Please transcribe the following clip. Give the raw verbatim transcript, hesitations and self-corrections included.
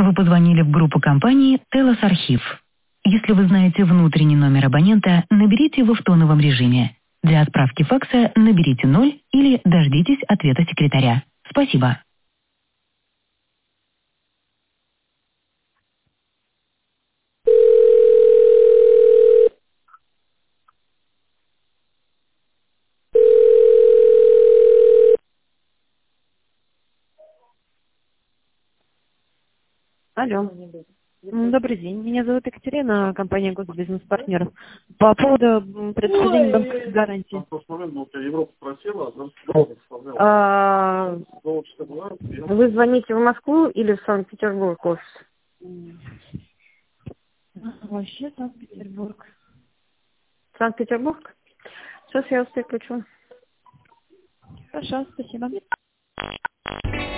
Вы позвонили в группу компании «Телос Архив». Если вы знаете внутренний номер абонента, наберите его в тоновом режиме. Для отправки факса наберите ноль или дождитесь ответа секретаря. Спасибо. Алло. М, Добрый день. Меня зовут Екатерина, компания Госбизнес-партнер. По поводу м, предоставления банковской гарантии. А, Вы звоните в Москву или в Санкт-Петербург офис? М, Вообще Санкт-Петербург. Санкт-Петербург? Сейчас я вас переключу. Хорошо, спасибо.